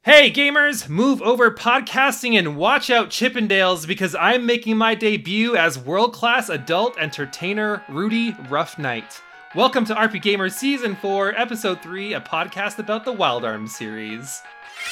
Hey gamers, move over podcasting and watch out Chippendales because I'm making my debut as world-class adult entertainer Rudy Rough Knight. Welcome to RP Gamer Season 4, Episode 3, a podcast about the Wild Arms series.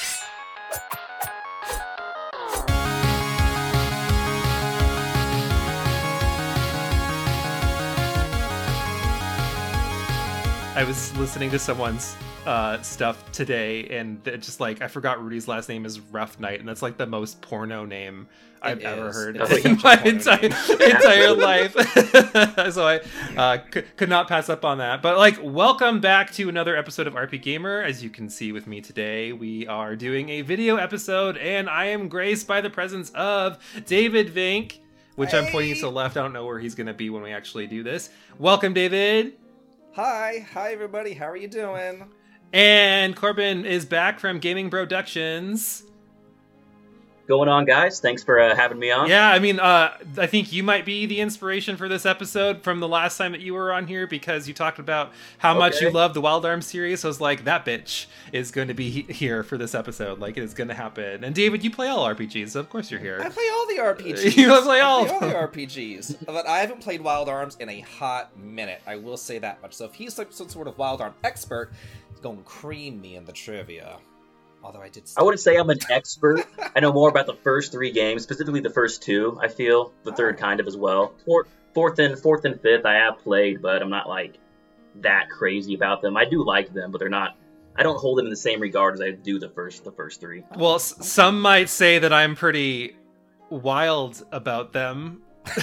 I was listening to someone's stuff today, and just like I forgot Rudy's last name is Rough Knight, and that's like the most porno name I've ever heard in my entire life. So I could not pass up on that. But like, welcome back to another episode of RP Gamer. As you can see with me today, we are doing a video episode, and I am graced by the presence of David Vink, which I'm pointing to the left. I don't know where he's going to be when we actually do this. Welcome, David. Hi everybody, how are you doing? And Corbin is back from Gaming Productions. Going on, guys? Thanks for having me on. Yeah, I mean, I think you might be the inspiration for this episode from the last time that you were on here, because you talked about how much you love the Wild Arms series. So I was like, that bitch is going to be here for this episode. Like, it is going to happen. And David, you play all RPGs, so of course you're here. I play all the RPGs. You play all the RPGs. But I haven't played Wild Arms in a hot minute. I will say that much. So if he's like some sort of Wild Arm expert, he's going to cream me in the trivia. Although I wouldn't say I'm an expert. I know more about the first three games, specifically the first two. I feel the third kind of as well. Fourth and fifth, I have played, but I'm not like that crazy about them. I do like them, but they're not. I don't hold them in the same regard as I do the first three. Well, some might say that I'm pretty wild about them.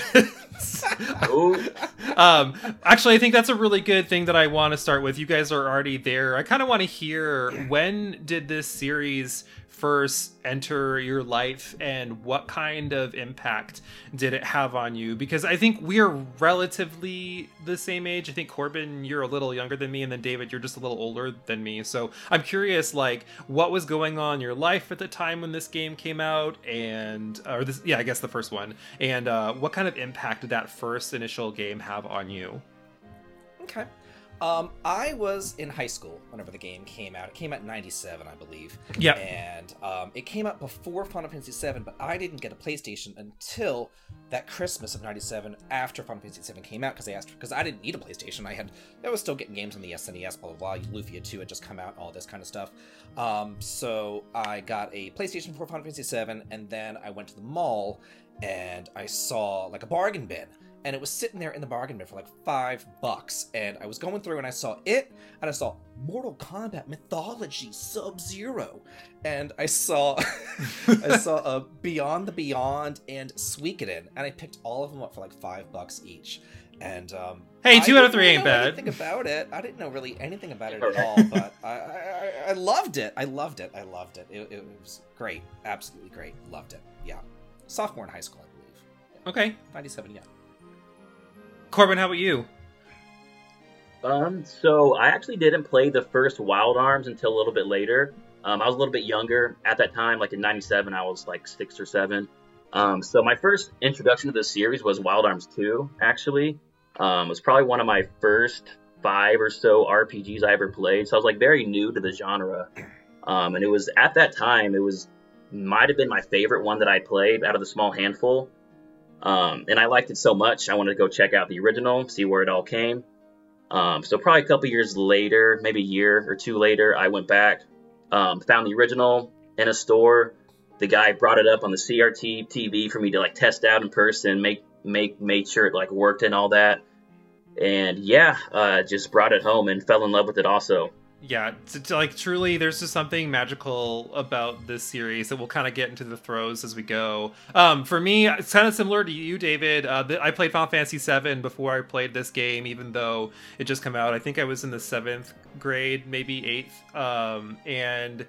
Actually, I think that's a really good thing that I want to start with. You guys are already there. I kind of want to hear, when did this series first enter your life, and what kind of impact did it have on you? Because I think we're relatively the same age. I think Corbin, you're a little younger than me, and then David, you're just a little older than me. So I'm curious, like, what was going on in your life at the time when this game came out, I guess the first one, and what kind of impact did that first initial game have on you? Okay. I was in high school whenever the game came out. It came out in 97, I believe. Yeah. And it came out before Final Fantasy VII, but I didn't get a PlayStation until that Christmas of 97 after Final Fantasy VII came out, because I didn't need a PlayStation. I was still getting games on the SNES, blah, blah, blah. Lufia 2 had just come out, all this kind of stuff. So I got a PlayStation before Final Fantasy VII, and then I went to the mall, and I saw like a bargain bin. And it was sitting there in the bargain bin for like $5. And I was going through and I saw it, and I saw Mortal Kombat Mythology Sub-Zero. And I saw Beyond the Beyond and Suikoden. And I picked all of them up for like $5 each. And hey, 2 out of 3 ain't bad. Anything about it. I didn't know really anything about it at all, but I loved it. I loved it. It was great. Absolutely great. Loved it. Yeah. Sophomore in high school, I believe. Yeah. Okay. 97, yeah. Corbin, how about you? So I actually didn't play the first Wild Arms until a little bit later. I was a little bit younger at that time. Like in 97, I was like 6 or 7. So my first introduction to the series was Wild Arms 2, actually. It was probably one of my first 5 or so RPGs I ever played. So I was like very new to the genre. And it was at that time, might have been my favorite one that I played out of the small handful. And I liked it so much, I wanted to go check out the original, see where it all came. So probably a couple years later, maybe a year or 2 later, I went back, found the original in a store. The guy brought it up on the CRT TV for me to like test out in person, made sure it like worked and all that. And yeah, just brought it home and fell in love with it also. Yeah, like truly, there's just something magical about this series that we'll kind of get into the throes as we go. For me, it's kind of similar to you, David. I played Final Fantasy VII before I played this game, even though it just came out. I think I was in the 7th grade, maybe 8th.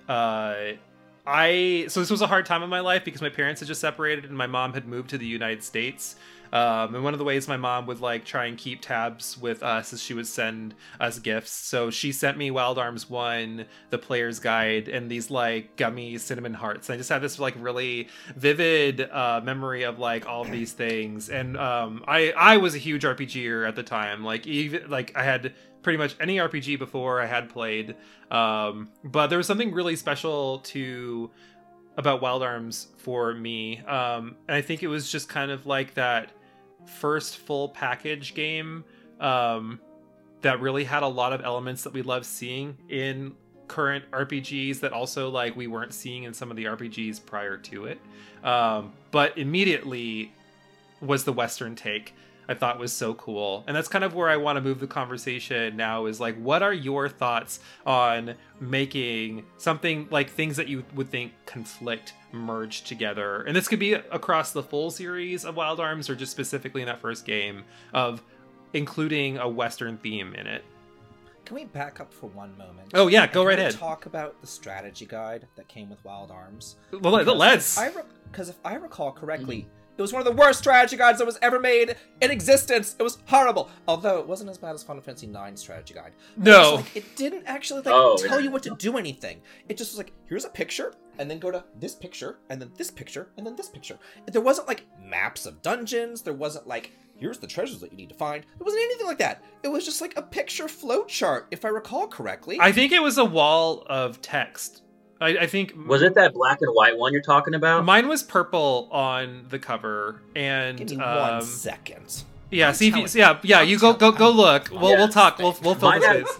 So this was a hard time in my life because my parents had just separated and my mom had moved to the United States. And one of the ways my mom would like try and keep tabs with us is she would send us gifts. So she sent me Wild Arms 1, the player's guide, and these like gummy cinnamon hearts. And I just have this like really vivid memory of like all of these things. And I was a huge RPGer at the time. Like even like I had pretty much any RPG before I had played. But there was something really special about Wild Arms for me. And I think it was just kind of like that first full package game that really had a lot of elements that we love seeing in current RPGs that also like we weren't seeing in some of the RPGs prior to it. But immediately was the Western take. I thought was so cool. And that's kind of where I want to move the conversation now, is like, what are your thoughts on making something like things that you would think conflict merge together? And this could be across the full series of Wild Arms, or just specifically in that first game, of including a Western theme in it. Can we back up for one moment? Oh yeah, go right ahead. Talk about the strategy guide that came with Wild Arms. Well, let's. Because if I recall correctly, it was one of the worst strategy guides that was ever made in existence. It was horrible. Although it wasn't as bad as Final Fantasy IX strategy guide. No. It didn't actually tell you what to do anything. It just was like, here's a picture, and then go to this picture, and then this picture, and then this picture. There wasn't like maps of dungeons. There wasn't like, here's the treasures that you need to find. There wasn't anything like that. It was just like a picture flowchart, if I recall correctly. I think it was a wall of text. I think... Was it that black and white one you're talking about? Mine was purple on the cover, and... Give me 1 second. Yeah, see if you go look. We'll talk. We'll fill the space.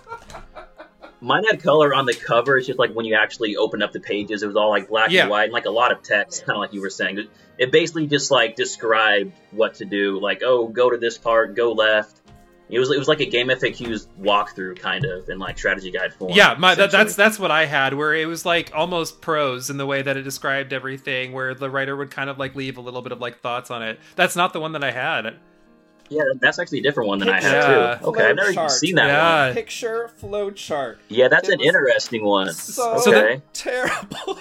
Mine had color on the cover. It's just like when you actually open up the pages, it was all like black and white and like a lot of text, kind of like you were saying. It basically just like described what to do. Like, oh, go to this part, go left. It was like a game FAQs walkthrough kind of in like strategy guide form. Yeah, that's what I had, where it was like almost prose in the way that it described everything, where the writer would kind of like leave a little bit of like thoughts on it. That's not the one that I had. Yeah, that's actually a different one than I had too. Okay, I've never even seen that one. Picture flowchart. Yeah, that's an interesting one. So terrible.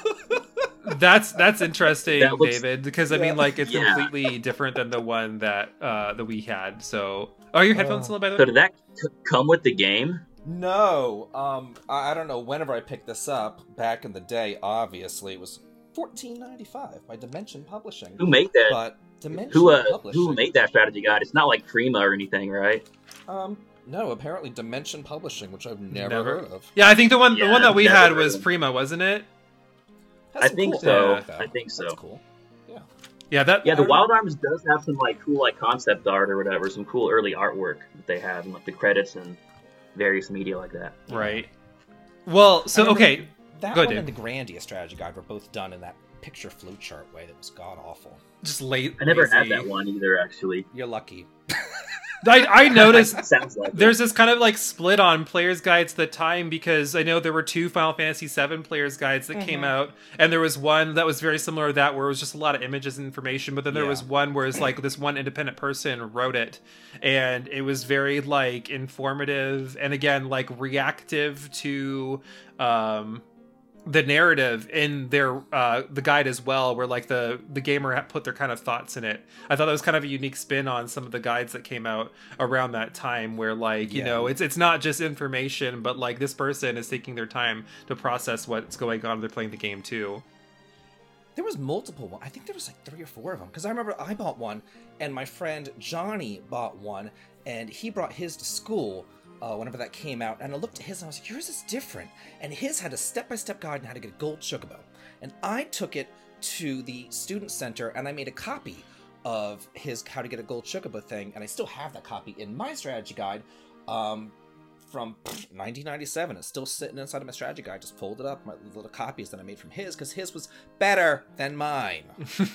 That's interesting, David, because I mean, like, it's completely different than the one that we had. So, are your headphones still, by the way? So did that come with the game? No. I don't know. Whenever I picked this up back in the day, obviously it was $14.95 by Dimension Publishing. Who made that? But Dimension Publishing. Who made that strategy guide? It's not like Prima or anything, right? No, apparently Dimension Publishing, which I've never heard of. Yeah, I think the one that we had was Prima, wasn't it? I think so. That's cool. Yeah, the Wild Arms does have some like cool like concept art or whatever, some cool early artwork that they have, and like the credits and various media like that. Right. Well, so okay. That one and the Grandia strategy guide were both done in that picture flowchart way that was god awful. Just late. I never had that one either, actually. You're lucky. I noticed Sounds like there's this kind of like split on players guides at the time, because I know there were 2 Final Fantasy VII players guides that came out, and there was one that was very similar to that, where it was just a lot of images and information, but then there was one where it's like this one independent person wrote it, and it was very like informative and again like reactive to the narrative in their the guide as well, where like the gamer put their kind of thoughts in it. I thought that was kind of a unique spin on some of the guides that came out around that time, where like you know it's not just information, but like this person is taking their time to process what's going on. They're playing the game too. There was multiple ones. I think there was like 3 or 4 of them, because I remember I bought one and my friend Johnny bought one, and he brought his to school whenever that came out, and I looked at his and I was like, yours is different. And his had a step-by-step guide on how to get a gold chocobo. And I took it to the student center and I made a copy of his how to get a gold chocobo thing, and I still have that copy in my strategy guide from 1997. It's still sitting inside of my strategy guide, just folded up, my little copies that I made from his, because his was better than mine.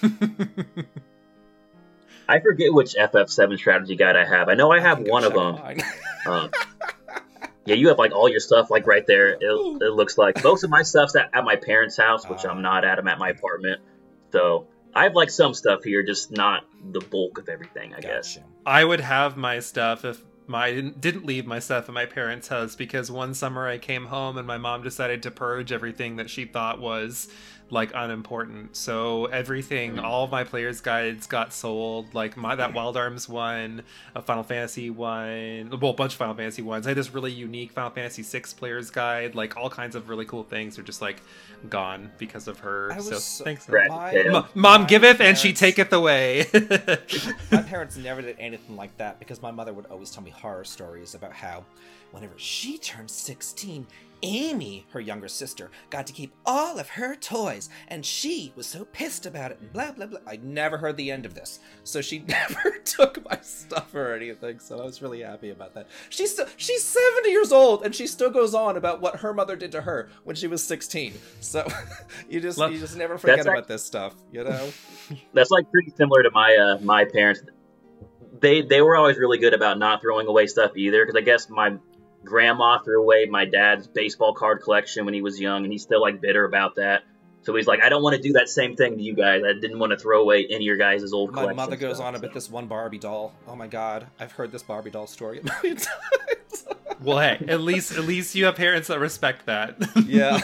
I forget which FF7 strategy guide I have. I know I have one of them. Yeah, you have like all your stuff like right there. It looks like most of my stuff's at my parents' house, which I'm not at. I'm at my apartment. So I have like some stuff here, just not the bulk of everything, I guess. I would have my stuff if I didn't leave my stuff at my parents' house, because one summer I came home and my mom decided to purge everything that she thought was like unimportant. So everything, all of my players guides got sold, like that Wild Arms one, a Final Fantasy one, well, a bunch of Final Fantasy ones. I had this really unique Final Fantasy VI players guide, like all kinds of really cool things are just like gone because of her. So thanks. Mom giveth and she taketh away. My parents never did anything like that, because my mother would always tell me, horror stories about how whenever she turned 16, Amy, her younger sister, got to keep all of her toys, and she was so pissed about it, and blah, blah, blah. I never heard the end of this, so she never took my stuff or anything, so I was really happy about that. She's 70 years old, and she still goes on about what her mother did to her when she was 16, so you just never forget about this stuff, you know? That's like pretty similar to my parents. They were always really good about not throwing away stuff either, because I guess my grandma threw away my dad's baseball card collection when he was young, and he's still like bitter about that. So he's like, I don't want to do that same thing to you guys. I didn't want to throw away any of your guys' old collections. My mother goes on about this one Barbie doll. Oh my god, I've heard this Barbie doll story a million times. Well, hey, at least you have parents that respect that. Yeah.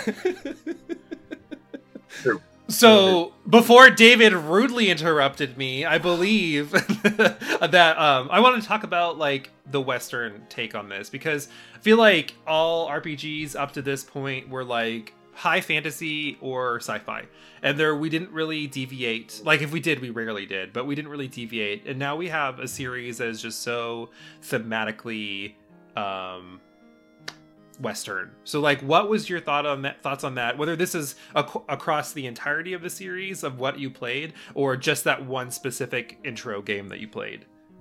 True. So, before David rudely interrupted me, I believe that I want to talk about like the Western take on this, because I feel like all RPGs up to this point were like high fantasy or sci-fi, and we didn't really deviate. Like if we did, we rarely did, but we didn't really deviate. And now we have a series that is just so thematically Western. So like, what was your thoughts on that, whether this is across the entirety of the series of what you played, or just that one specific intro game that you played?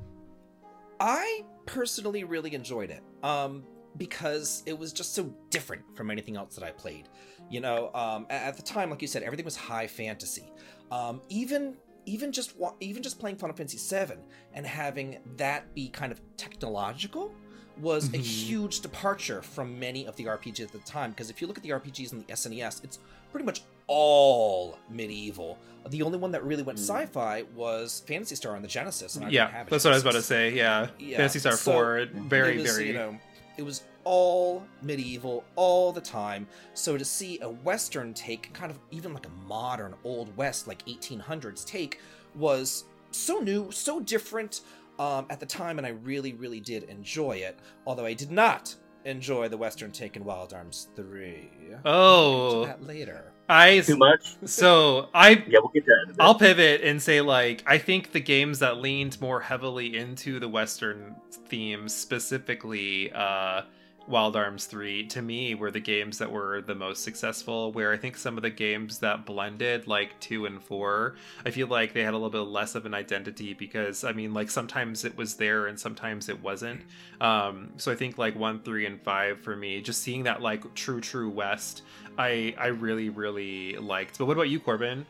I personally really enjoyed it, because it was just so different from anything else that I played. You know, at the time, like you said, everything was high fantasy. Even just playing Final Fantasy VII and having that be kind of technological was a huge departure from many of the RPGs at the time, because if you look at the RPGs in the SNES, it's pretty much all medieval. The only one that really went sci-fi was Phantasy Star on the Genesis. And yeah, that's what I was about to say. Yeah, Phantasy Star 4, very, you know, it was all medieval all the time. So to see a Western take, kind of even like a modern Old West, like 1800s take, was so new, so different at the time, and I really, really did enjoy it. Although I did not enjoy the Western take in Wild Arms 3. Oh, we'll get to that later. Too much. So yeah, we'll get to that. I'll pivot and say, like, I think the games that leaned more heavily into the Western themes, specifically Wild Arms 3, to me were the games that were the most successful, where I think some of the games that blended, like 2 and 4, I feel like they had a little bit less of an identity, because I mean, like, sometimes it was there and sometimes it wasn't. So I think like 1, 3, and 5 for me, just seeing that like true West, I really, really liked. But what about you, Corbin?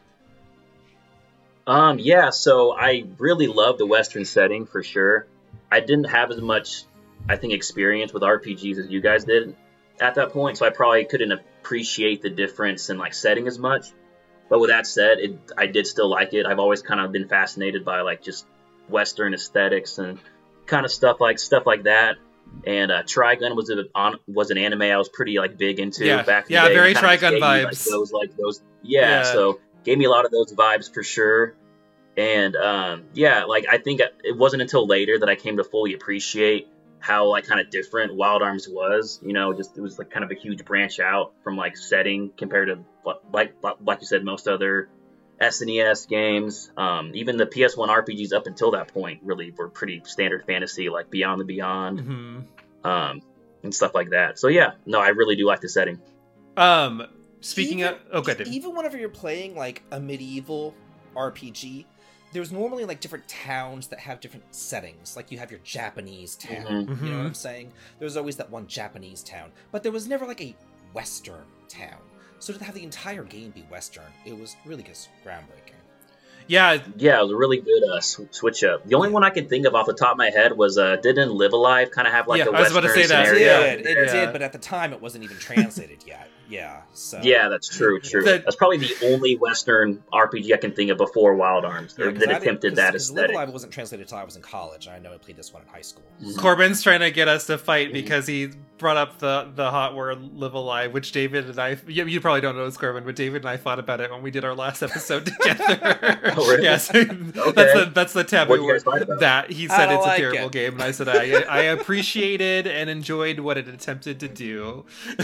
Yeah, so I really love the Western setting for sure. I didn't have as much, I think, experience with RPGs as you guys did at that point, so I probably couldn't appreciate the difference in like setting as much. But with that said, I did still like it. I've always kind of been fascinated by like just Western aesthetics and kind of stuff like that. And Trigun was an anime I was pretty like big into back in the day. Yeah, very Trigun vibes. Those. Yeah, so gave me a lot of those vibes for sure. And like I think it wasn't until later that I came to fully appreciate how like kind of different Wild Arms was. You know, just it was like kind of a huge branch out from like setting compared to like you said, most other SNES games. Even the PS1 RPGs up until that point really were pretty standard fantasy, like Beyond the Beyond, and stuff like that. So yeah, no, I really do like the setting. Speaking of, even whenever you're playing like a medieval RPG, there's normally like different towns that have different settings. Like you have your Japanese town, you know what I'm saying? There's always that one Japanese town, but there was never like a Western town. So to have the entire game be Western, it was really just groundbreaking. Yeah, it was a really good switch up. The only one I can think of off the top of my head was didn't Live Alive kind of have like a Western scenario? It did, but at the time it wasn't even translated yet. Yeah, so yeah, that's true. That's probably the only Western RPG I can think of before Wild Arms that attempted that aesthetic. Live Alive wasn't translated until I was in college. I know I played this one in high school. Corbin's trying to get us to fight because he brought up the hot word Live Alive, which David and I, you probably don't know this, Corbin, but David and I fought about it when we did our last episode together. Oh, really? Yes, that's the taboo word. That he said it's a terrible game, and I said I appreciated and enjoyed what it attempted to do.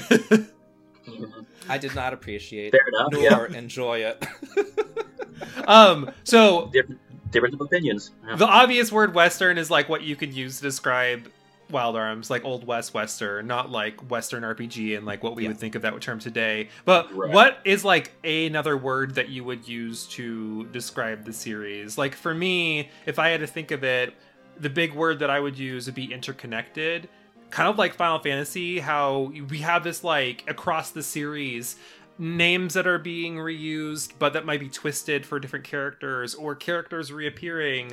I did not appreciate Fair enough, nor enjoy it. So difference of opinions. Yeah. The obvious word Western is like what you could use to describe Wild Arms, like Old West Western, not like Western RPG and like what we would think of that term today. But what is like another word that you would use to describe the series? Like for me, if I had to think of it, the big word that I would use would be interconnected. Kind of like Final Fantasy, how we have this like across the series names that are being reused but that might be twisted for different characters, or characters reappearing,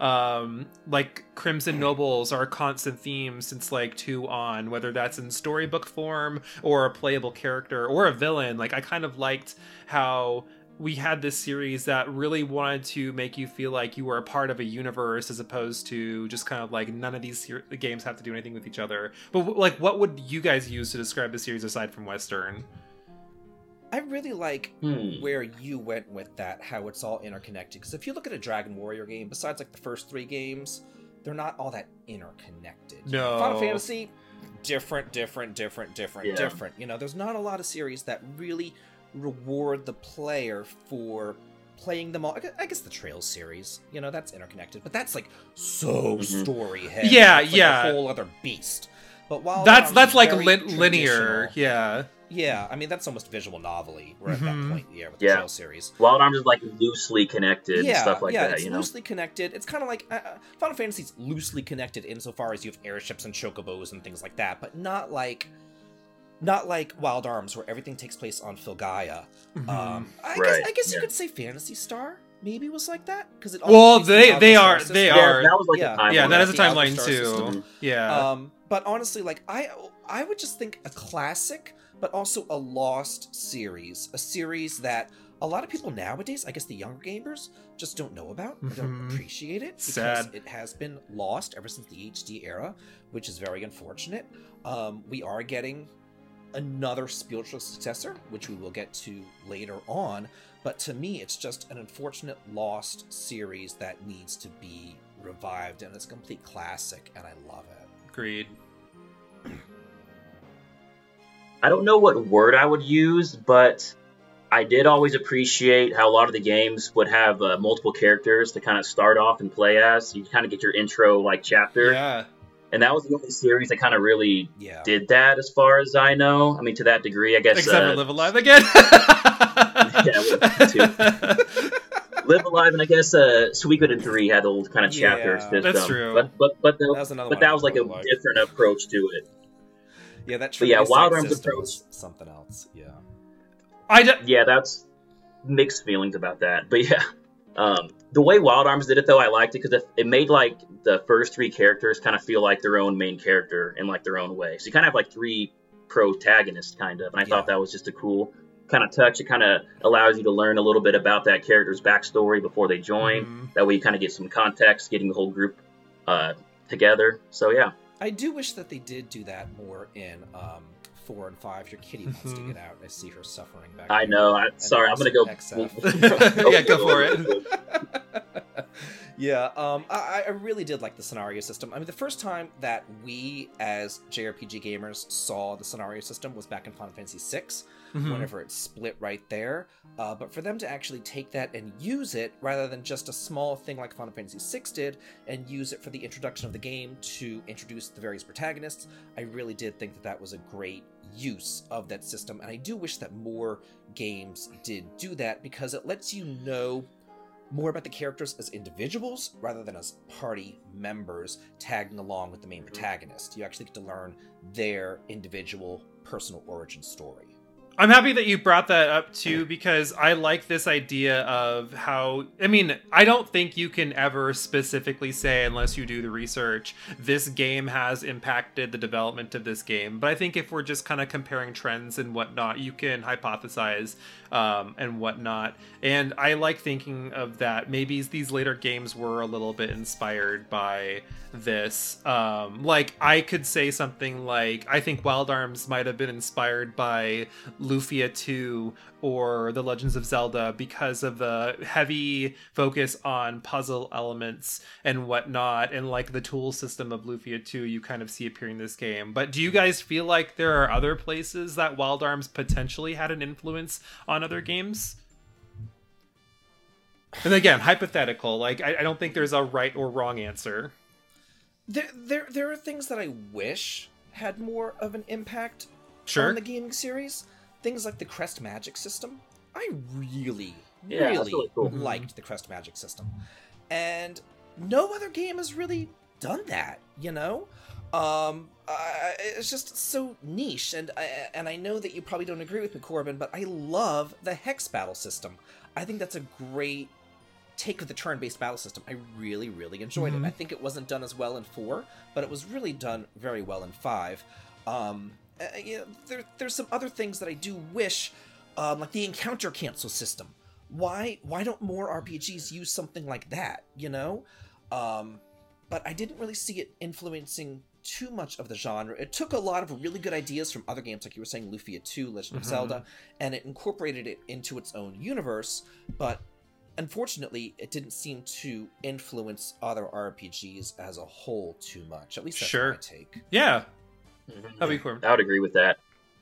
like Crimson Nobles are a constant theme since like 2 on, whether that's in storybook form or a playable character or a villain. Like I kind of liked how we had this series that really wanted to make you feel like you were a part of a universe, as opposed to just kind of like none of these games have to do anything with each other. But like what would you guys use to describe the series aside from Western? I really like where you went with that, how it's all interconnected. Because if you look at a Dragon Warrior game, besides like the first 3 games, they're not all that interconnected. No. Final Fantasy, different. You know, there's not a lot of series that really reward the player for playing them all. I guess the Trails series, you know, that's interconnected, but that's like so story heavy. Yeah, it's like a whole other beast. But while that's like linear, Yeah, I mean, that's almost visual novel-y. We're at that point, with the Trail series. Wild Arms is, like, loosely connected and stuff like that, it's loosely connected. It's kind of like... Final Fantasy's loosely connected insofar as you have airships and chocobos and things like that, but not like Wild Arms, where everything takes place on Filgaia. I guess you could say Phantasy Star maybe was like that, because it they are. Yeah, that was like a timeline. Yeah, that is a timeline too. Yeah. But honestly, like I would just think a classic, but also a lost series, a series that a lot of people nowadays, I guess the younger gamers, just don't know about, or don't appreciate it, because it has been lost ever since the HD era, which is very unfortunate. We are getting another spiritual successor, which we will get to later on, but to me, it's just an unfortunate lost series that needs to be revived, and it's a complete classic, and I love it. Agreed. I don't know what word I would use, but I did always appreciate how a lot of the games would have multiple characters to kind of start off and play as. You kind of get your intro like chapter. Yeah. And that was the only series that kind of really did that, as far as I know. I mean, to that degree, I guess. Except for Live Alive again. Live Alive, and I guess Suikoden 3 had the old kind of chapter system. That's true. But that was like a different approach to it. Yeah, that. But yeah, Wild Arms approach something else. Yeah. Yeah, that's mixed feelings about that. But yeah, the way Wild Arms did it, though, I liked it because it made like the first 3 characters kind of feel like their own main character in like their own way. So you kind of have like 3 protagonists, kind of, and I thought that was just a cool kind of touch. It kind of allows you to learn a little bit about that character's backstory before they join. That way you kind of get some context, getting the whole group together. So yeah. I do wish that they did do that more in 4 and 5. Your kitty wants to get out. I see her suffering back there. I know. Sorry, I'm going to go. Yeah, go for it. Yeah, I really did like the scenario system. I mean, the first time that we, as JRPG gamers, saw the scenario system was back in Final Fantasy VI, whenever it split right there. But for them to actually take that and use it, rather than just a small thing like Final Fantasy VI did, and use it for the introduction of the game to introduce the various protagonists, I really did think that that was a great use of that system. And I do wish that more games did do that, because it lets you know more about the characters as individuals rather than as party members tagging along with the main protagonist. You actually get to learn their individual personal origin story. I'm happy that you brought that up too, because I like this idea of how, I mean, I don't think you can ever specifically say, unless you do the research, this game has impacted the development of this game. But I think if we're just kind of comparing trends and whatnot, you can hypothesize and whatnot. And I like thinking of that. Maybe these later games were a little bit inspired by this. Like, I could say something like, I think Wild Arms might have been inspired by Lufia 2 or The Legends of Zelda, because of the heavy focus on puzzle elements and whatnot, and like the tool system of Lufia 2 you kind of see appearing in this game. But do you guys feel like there are other places that Wild Arms potentially had an influence on other games? And again, hypothetical. Like, I don't think there's a right or wrong answer. There are things that I wish had more of an impact Sure. on the gaming series. Things like the Crest Magic system. I really that's really cool. liked the Crest Magic system. And no other game has really done that, you know? It's just so niche, and I know that you probably don't agree with me, Corbin, but I love the Hex battle system. I think that's a great take of the turn-based battle system. I really, really enjoyed it. I think it wasn't done as well in 4, but it was really done very well in 5. There's some other things that I do wish, like the encounter cancel system. Why don't more RPGs use something like that, you know? But I didn't really see it influencing too much of the genre. It took a lot of really good ideas from other games, like you were saying, Lufia 2, Legend of Zelda, and it incorporated it into its own universe, but unfortunately, it didn't seem to influence other RPGs as a whole too much. At least that's my take. Yeah. I would agree with that.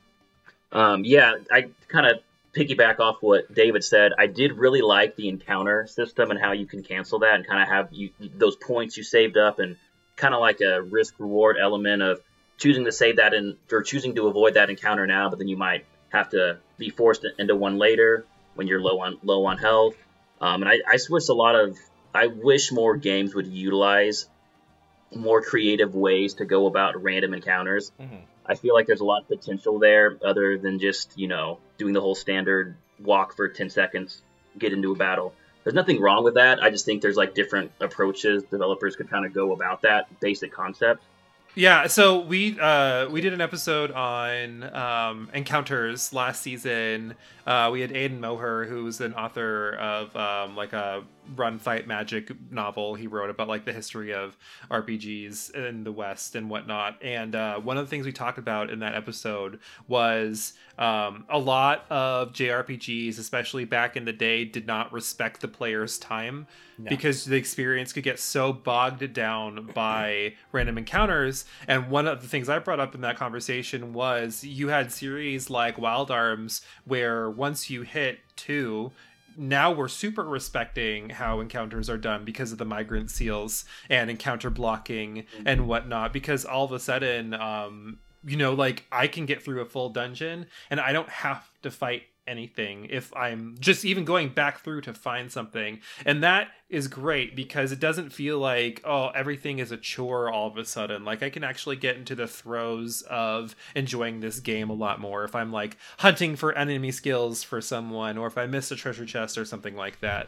I kind of piggyback off what David said. I did really like the encounter system and how you can cancel that and kind of have those points you saved up, and kind of like a risk reward element of choosing to save that or choosing to avoid that encounter now, but then you might have to be forced into one later when you're low on health. And I wish more games would utilize more creative ways to go about random encounters. I feel like there's a lot of potential there other than just, doing the whole standard walk for 10 seconds, get into a battle. There's nothing wrong with that. I just think there's like different approaches developers could kind of go about that basic concept. Yeah, so we did an episode on encounters last season. We had Aidan Moher, who's an author of like a Run Fight Magic novel he wrote about like the history of RPGs in the West and whatnot. And one of the things we talked about in that episode was a lot of JRPGs, especially back in the day, did not respect the player's time. No. Because the experience could get so bogged down by random encounters. And one of the things I brought up in that conversation was you had series like Wild Arms where once you hit 2, now we're super respecting how encounters are done because of the migrant seals and encounter blocking and whatnot, because all of a sudden, like I can get through a full dungeon and I don't have to fight anything if I'm just even going back through to find something. And that is great because it doesn't feel like, oh, everything is a chore all of a sudden. Like I can actually get into the throes of enjoying this game a lot more if I'm like hunting for enemy skills for someone, or if I miss a treasure chest or something like that.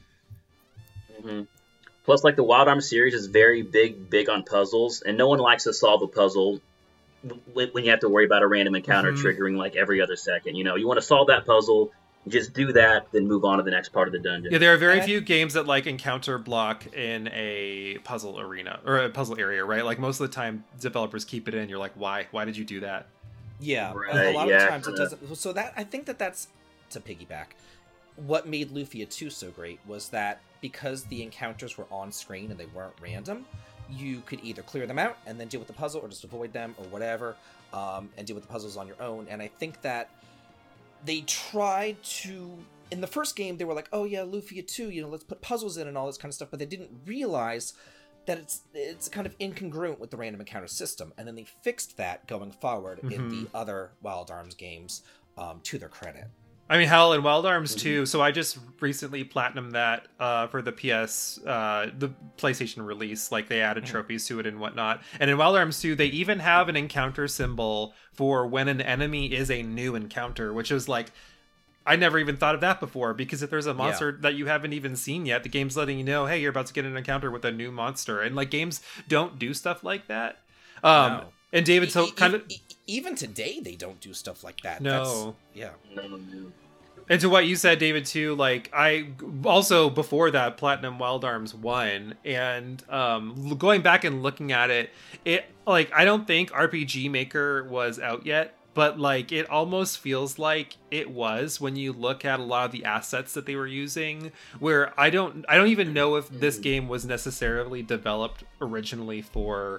Plus, like the Wild Arms series is very big on puzzles, and no one likes to solve a puzzle when you have to worry about a random encounter triggering like every other second. You want to solve that puzzle, just do that, then move on to the next part of the dungeon. Yeah, there are very few games that like encounter block in a puzzle arena or a puzzle area, right? Like most of the time developers keep it in. You're like, why did you do that? Yeah, right. A lot of times it doesn't. So that I think that's to piggyback. What made Lufia 2 so great was that because the encounters were on screen and they weren't random, you could either clear them out and then deal with the puzzle, or just avoid them or whatever, and deal with the puzzles on your own. And I think that they tried to, in the first game, they were like, oh yeah, Lufia 2, let's put puzzles in and all this kind of stuff, but they didn't realize that it's kind of incongruent with the random encounter system. And then they fixed that going forward in the other Wild Arms games, to their credit. I mean, hell, in Wild Arms 2, so I just recently platinumed that for the the PlayStation release. Like, they added trophies to it and whatnot. And in Wild Arms 2, they even have an encounter symbol for when an enemy is a new encounter, which is like, I never even thought of that before, because if there's a monster that you haven't even seen yet, the game's letting you know, hey, you're about to get an encounter with a new monster. And, like, games don't do stuff like that. No. And David, so kind of... Even today, they don't do stuff like that. No. Yeah. No. And to what you said, David, too, like, I also, before that, Platinum Wild Arms 1, and going back and looking at it, like, I don't think RPG Maker was out yet, but, like, it almost feels like it was when you look at a lot of the assets that they were using, where I don't even know if this game was necessarily developed originally for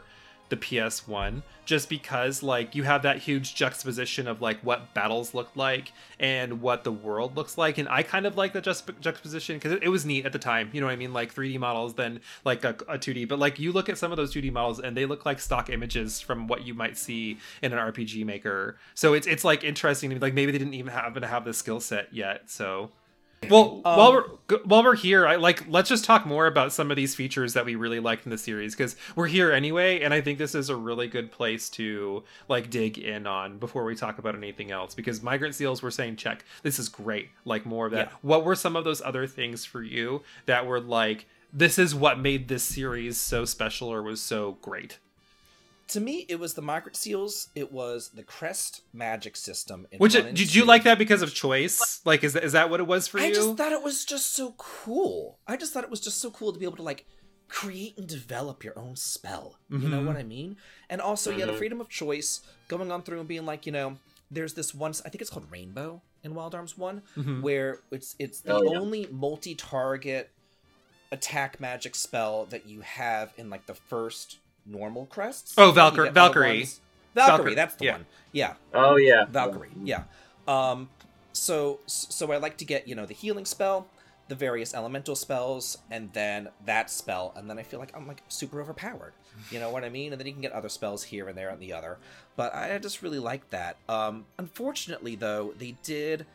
the PS1, just because like you have that huge juxtaposition of like what battles look like and what the world looks like, and I kind of like the juxtaposition because it was neat at the time, you know what I mean, like 3D models then like a 2D, but like you look at some of those 2D models and they look like stock images from what you might see in an RPG Maker. So it's like interesting to me, like maybe they didn't even happen to have the skill set yet. So well, while we're here, let's just talk more about some of these features that we really liked in the series, because we're here anyway, and I think this is a really good place to like dig in on before we talk about anything else. Because Migrant Seals, we're saying check, this is great, like more of that. Yeah. What were some of those other things for you that were like, this is what made this series so special or was so great? To me, it was the Migrant Seals. It was the Crest magic system. Did you like that because of choice? Like, is that what it was for you? I just thought it was just so cool. I just thought it was just so cool to be able to like create and develop your own spell. You know what I mean? And also, the freedom of choice, going on through and being like, there's this one, I think it's called Rainbow in Wild Arms 1, where it's the only multi-target attack magic spell that you have in like the first normal crests. Oh, Valkyrie. Valkyrie, that's the one. Yeah. Oh yeah. Valkyrie. Yeah. So I like to get, the healing spell, the various elemental spells, and then that spell, and then I feel like I'm like super overpowered. You know what I mean? And then you can get other spells here and there and the other. But I just really like that. Unfortunately though, they did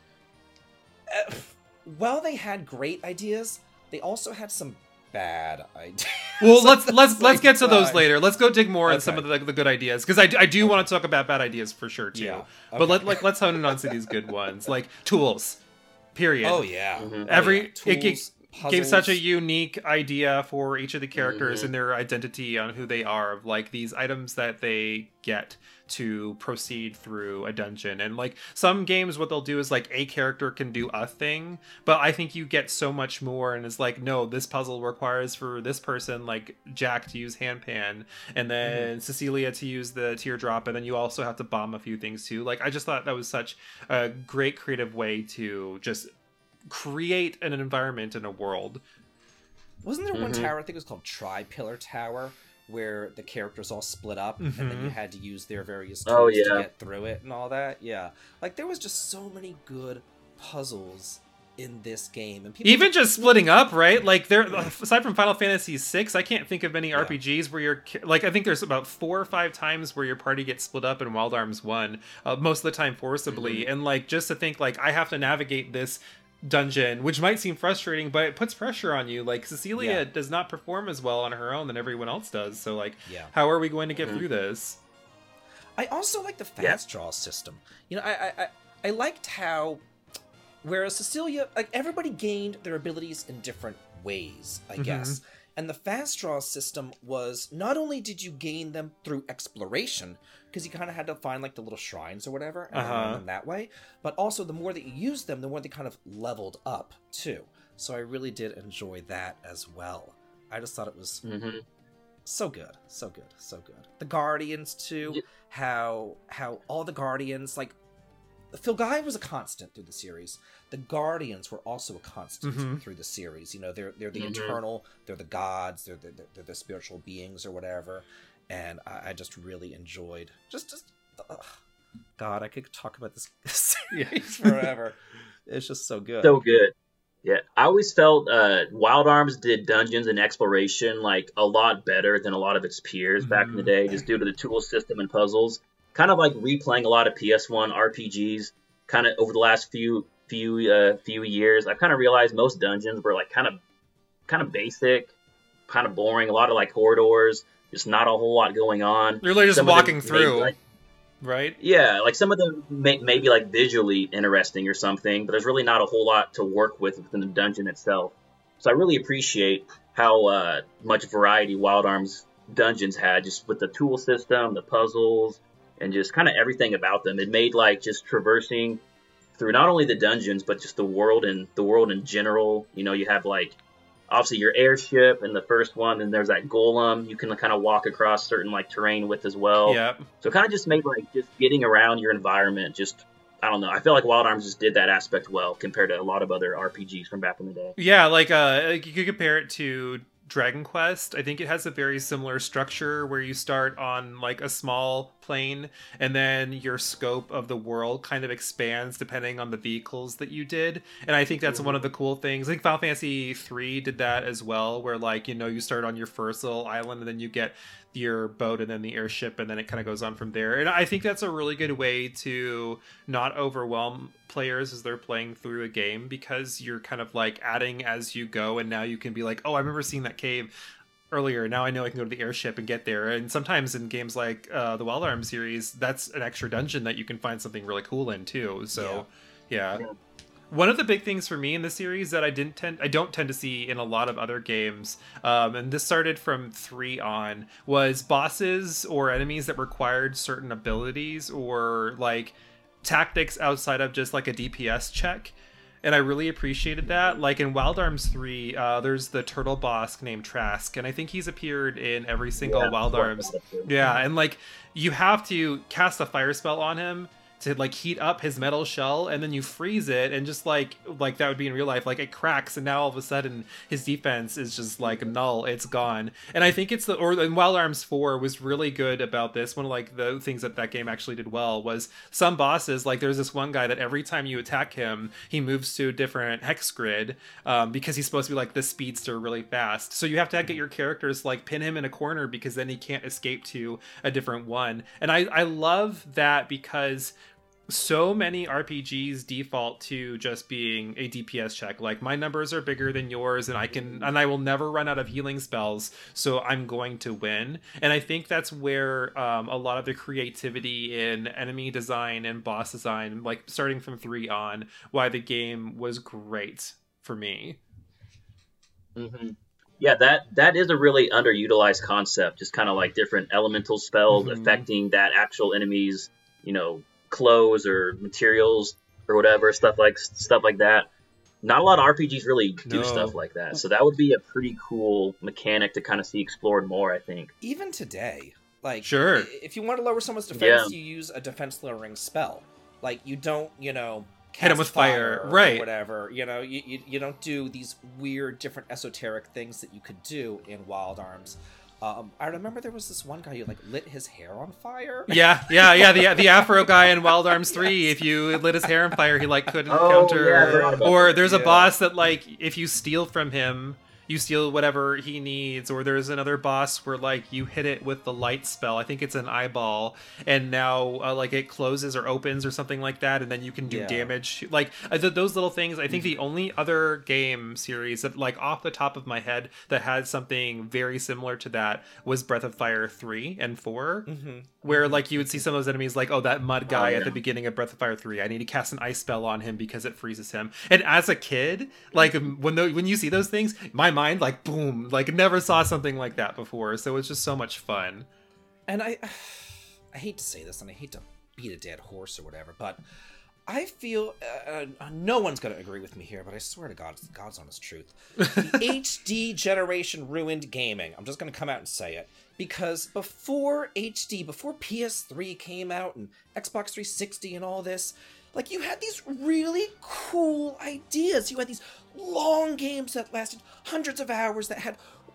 while they had great ideas, they also had some bad ideas. Well, let's get to those later. Let's go dig more on some of the good ideas, because I do want to talk about bad ideas for sure too. Yeah. Okay. But let's hone in on some of these good ones, like tools. Period. Oh yeah. Tools, it gave such a unique idea for each of the characters and their identity on who they are, of like these items that they get to proceed through a dungeon. And like some games, what they'll do is like a character can do a thing, but I think you get so much more, and it's like, no, this puzzle requires for this person like Jack to use handpan, and then Cecilia to use the teardrop, and then you also have to bomb a few things too. Like I just thought that was such a great creative way to just create an environment in a world. Wasn't there one tower, I think it was called Tri-Pillar Tower, where the characters all split up and then you had to use their various tools to get through it and all that? Yeah. Like there was just so many good puzzles in this game, and people even just splitting up, right? Like there, aside from Final Fantasy VI, I can't think of any RPGs where you're like, I think there's about 4 or 5 times where your party gets split up in Wild Arms 1, most of the time forcibly, and like just to think like I have to navigate this dungeon, which might seem frustrating, but it puts pressure on you. Like Cecilia does not perform as well on her own than everyone else does, so like how are we going to get through this? I also like the fast draw system. I liked how, whereas Cecilia, like everybody gained their abilities in different ways, I guess, and the fast draw system was, not only did you gain them through exploration, because you kind of had to find like the little shrines or whatever and learn them that way, but also the more that you used them, the more they kind of leveled up too. So I really did enjoy that as well. I just thought it was so good. The Guardians too, how all the Guardians, like Filgai was a constant through the series. The Guardians were also a constant through the series. They're the internal, they're the gods, they're the spiritual beings or whatever. And I just really enjoyed God, I could talk about this series forever. It's just so good. So good. Yeah. I always felt Wild Arms did dungeons and exploration like a lot better than a lot of its peers back in the day, just due to the tool system and puzzles. Kind of like replaying a lot of PS1 RPGs kind of over the last few years. I've kind of realized most dungeons were like kind of basic, kind of boring, a lot of like corridors. Just not a whole lot going on. You're like just walking through, right? Yeah, like some of them may be like visually interesting or something, but there's really not a whole lot to work with within the dungeon itself. So I really appreciate how much variety Wild Arms dungeons had, just with the tool system, the puzzles, and just kind of everything about them. It made like just traversing through not only the dungeons, but just the world in general. You have like, obviously your airship in the first one, and there's that golem you can kind of walk across certain like terrain with as well. Yeah. So it kind of just made like just getting around your environment, just, I don't know. I feel like Wild Arms just did that aspect well compared to a lot of other RPGs from back in the day. Yeah, like you could compare it to Dragon Quest. I think it has a very similar structure where you start on like a small plane and then your scope of the world kind of expands depending on the vehicles that you did. And I think that's one of the cool things. I think Final Fantasy 3 did that as well, where like, you know, you start on your first little island and then you get your boat and then the airship and then it kind of goes on from there. And I think that's a really good way to not overwhelm players as they're playing through a game, because you're kind of like adding as you go, and now you can be like, oh, I remember seeing that cave earlier, now I know I can go to the airship and get there. And sometimes in games like the Wild Arms series, that's an extra dungeon that you can find something really cool in too. So yeah. One of the big things for me in the series that I don't tend to see in a lot of other games, and this started from 3 on, was bosses or enemies that required certain abilities or like tactics outside of just like a DPS check. And I really appreciated that. Like in Wild Arms 3, there's the turtle boss named Trask, and I think he's appeared in every single Wild Arms. Yeah, and like you have to cast a fire spell on him to like heat up his metal shell, and then you freeze it, and just like that would be in real life, like it cracks, and now all of a sudden his defense is just like null, it's gone. And I think it's in Wild Arms 4 was really good about this. One of like the things that game actually did well was some bosses, like there's this one guy that every time you attack him, he moves to a different hex grid, because he's supposed to be like the speedster really fast. So you have to get your characters like pin him in a corner, because then he can't escape to a different one. And I love that, because so many RPGs default to just being a DPS check. Like, my numbers are bigger than yours, and I will never run out of healing spells, so I'm going to win. And I think that's where a lot of the creativity in enemy design and boss design, like starting from 3 on, why the game was great for me. Mm-hmm. Yeah, that is a really underutilized concept. Just kind of like different elemental spells affecting that actual enemy's, you know, clothes or materials or whatever, stuff like that. Not a lot of RPGs really do stuff like that, so that would be a pretty cool mechanic to kind of see explored more, I think. Even today, like, sure, if you want to lower someone's defense, you use a defense lowering spell. Like, you don't, you know, hit him with fire, right? Or whatever. You know, you don't do these weird, different esoteric things that you could do in Wild Arms. I remember there was this one guy who like lit his hair on fire. Yeah. The Afro guy in Wild Arms 3. Yes. If you lit his hair on fire, he like couldn't counter. Yeah. Or there's a boss that like if you steal from him, you steal whatever he needs. Or there's another boss where like you hit it with the light spell. I think it's an eyeball, and now like it closes or opens or something like that, and then you can do damage. Like those little things. I think the only other game series that like off the top of my head that had something very similar to that was Breath of Fire 3 and 4, where like you would see some of those enemies like, oh, that mud guy at the beginning of Breath of Fire 3, I need to cast an ice spell on him because it freezes him. And as a kid, like when you see those things, my mind like boom, like never saw something like that before, so it's just so much fun. And I hate to say this, and I hate to beat a dead horse or whatever, but I feel no one's going to agree with me here, but I swear to God, it's God's honest truth. The HD generation ruined gaming. I'm just going to come out and say it, because before HD, before PS3 came out and Xbox 360 and all this, like, you had these really cool ideas. You had these long games that lasted hundreds of hours, that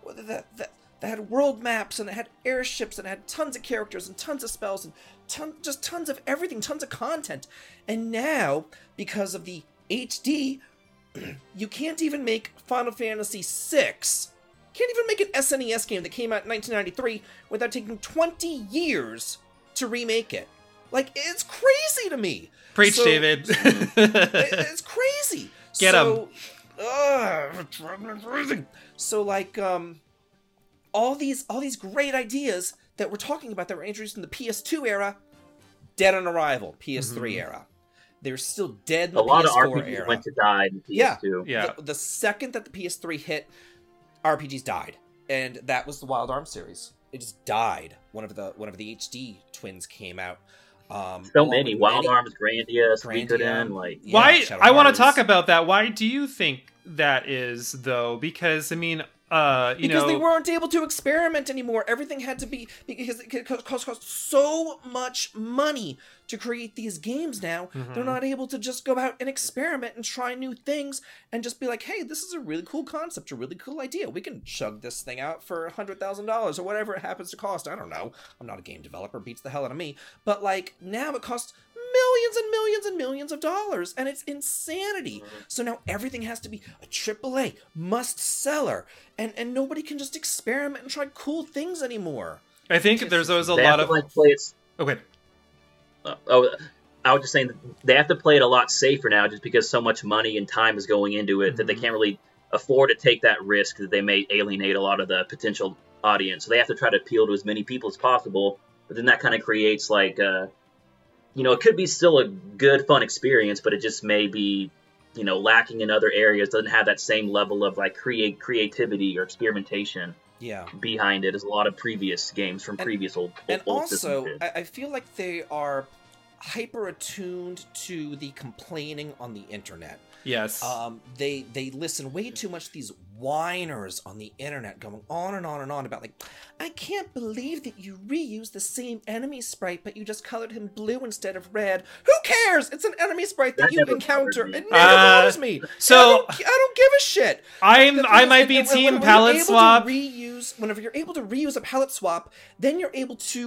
had world maps, and that had airships, and had tons of characters and tons of spells and just tons of everything, tons of content. And now, because of the HD, you can't even make Final Fantasy VI. Can't even make an SNES game that came out in 1993 without taking 20 years to remake it. Like, it's crazy to me. Preach, David. It's crazy. Get him. So, like, all these great ideas that we're talking about that were introduced in the PS2 era, dead on arrival. PS3 era. They're still dead in the PS4 era. A lot of RPGs went to die in PS2. Yeah. The second that the PS3 hit, RPGs died. And that was the Wild Arms series. It just died. One of the HD twins came out. So many. Wild Arms, Grandia, Suikoden, like... Why? I want to talk about that. Why do you think that is, though? Because, I mean, because they weren't able to experiment anymore. Everything had to be, because it cost so much money to create these games now. They're not able to just go out and experiment and try new things and just be like, hey, this is a really cool concept, a really cool idea. We can chug this thing out for $100,000 or whatever it happens to cost. I don't know. I'm not a game developer. Beats the hell out of me. But like now it costs millions and millions and millions of dollars, and it's insanity. So now everything has to be a AAA must seller, and nobody can just experiment and try cool things anymore. I think there's always a lot of like play it. Okay. I was just saying that they have to play it a lot safer now, just because so much money and time is going into it that they can't really afford to take that risk that they may alienate a lot of the potential audience. So they have to try to appeal to as many people as possible. But then that kind of creates like it could be still a good, fun experience, but it just may be, lacking in other areas, doesn't have that same level of like creativity or experimentation behind it as a lot of previous games from previous old also, systems. I feel like they are hyper attuned to the complaining on the internet. Yes. They listen way too much to these whiners on the internet going on and on and on about like, I can't believe that you reused the same enemy sprite, but you just colored him blue instead of red. Who cares? It's an enemy sprite that you encounter. It never bothers me. So I don't give a shit. I might be team palette swap. Whenever you're able to reuse a palette swap, then you're able to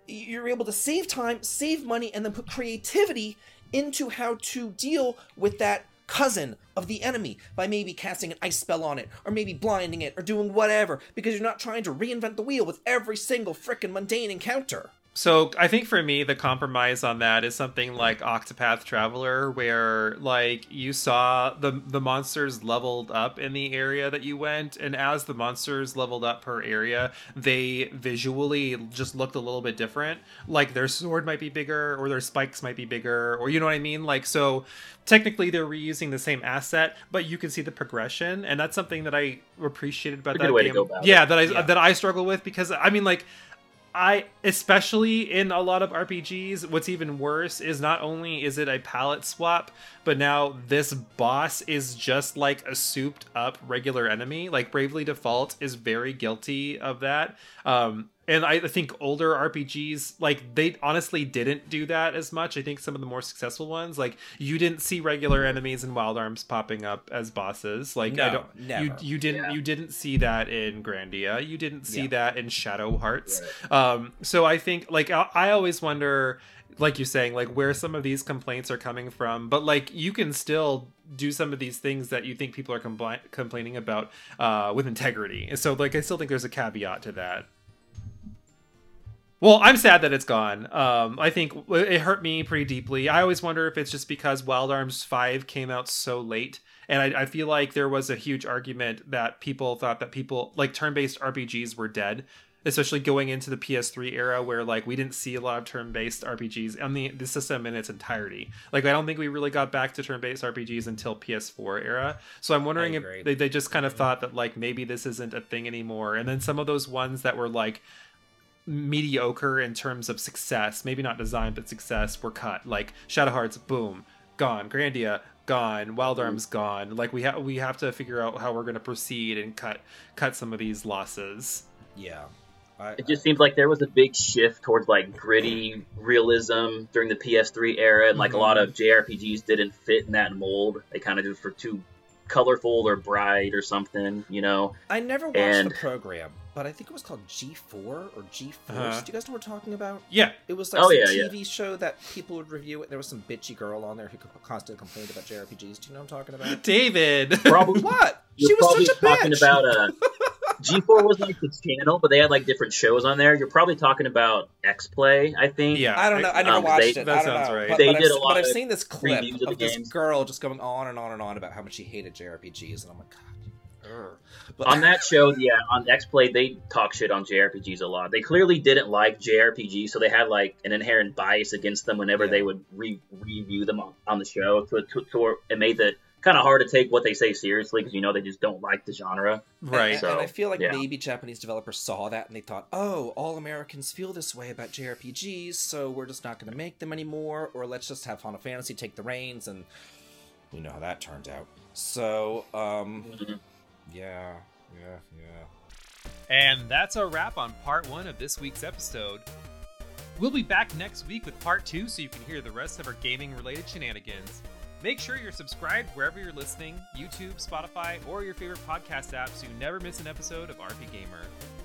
save time, save money, and then put creativity into how to deal with that cousin of the enemy by maybe casting an ice spell on it, or maybe blinding it, or doing whatever, because you're not trying to reinvent the wheel with every single frickin' mundane encounter. So I think for me, the compromise on that is something like Octopath Traveler, where like you saw the monsters leveled up in the area that you went, and as the monsters leveled up per area, they visually just looked a little bit different. Like their sword might be bigger, or their spikes might be bigger, or you know what I mean? Like, so technically they're reusing the same asset, but you can see the progression, and that's something that I appreciated about that game. That I struggle with, because I mean, like, especially in a lot of RPGs, what's even worse is not only is it a palette swap, but now this boss is just like a souped up regular enemy. Like Bravely Default is very guilty of that. And I think older RPGs, like, they honestly didn't do that as much. I think some of the more successful ones, like, you didn't see regular enemies in Wild Arms popping up as bosses. Like, never. You didn't see that in Grandia. You didn't see that in Shadow Hearts. Right. So I think, like, I always wonder, like you're saying, like, where some of these complaints are coming from. But, like, you can still do some of these things that you think people are complaining about with integrity. And so, like, I still think there's a caveat to that. Well, I'm sad that it's gone. I think it hurt me pretty deeply. I always wonder if it's just because Wild Arms 5 came out so late. And I feel like there was a huge argument that people thought that like, turn-based RPGs were dead. Especially going into the PS3 era, where, like, we didn't see a lot of turn-based RPGs on the system in its entirety. Like, I don't think we really got back to turn-based RPGs until PS4 era. So I'm wondering if they just kind of thought that, like, maybe this isn't a thing anymore. And then some of those ones that were, like, mediocre in terms of success, maybe not design but success, were cut. Like Shadow Hearts, boom, gone. Grandia, gone. Wild Arms, gone. Like, we have to figure out how we're going to proceed and cut some of these losses. Yeah. It just seems like there was a big shift towards, like, gritty realism during the PS3 era, and like a lot of JRPGs didn't fit in that mold. They kind of just were too colorful or bright or something, you know. I never watched the program, but I think it was called G4 or G-Force. Do you guys know what we're talking about? Yeah. It was like a TV show that people would review it. There was some bitchy girl on there who constantly complained about JRPGs. Do you know what I'm talking about? David! Probably. What? She was such a talking bitch! About, G4 was like the channel, but they had like different shows on there. You're probably talking about X-Play, I think. Yeah, I don't know. I never watched it. That sounds right. But I've seen this clip of this girl just going on and on and on about how much she hated JRPGs, and I'm like, God. But on that show, on X-Play, they talk shit on JRPGs a lot. They clearly didn't like JRPGs, so they had like an inherent bias against them whenever they would review them on the show. So it made it kind of hard to take what they say seriously, because they just don't like the genre. Right. And I feel like maybe Japanese developers saw that and they thought, oh, all Americans feel this way about JRPGs, so we're just not going to make them anymore, or let's just have Final Fantasy take the reins, and you know how that turned out. So, yeah. And that's a wrap on part 1 of this week's episode. We'll be back next week with part 2 so you can hear the rest of our gaming-related shenanigans. Make sure you're subscribed wherever you're listening, YouTube, Spotify, or your favorite podcast app so you never miss an episode of RP Gamer.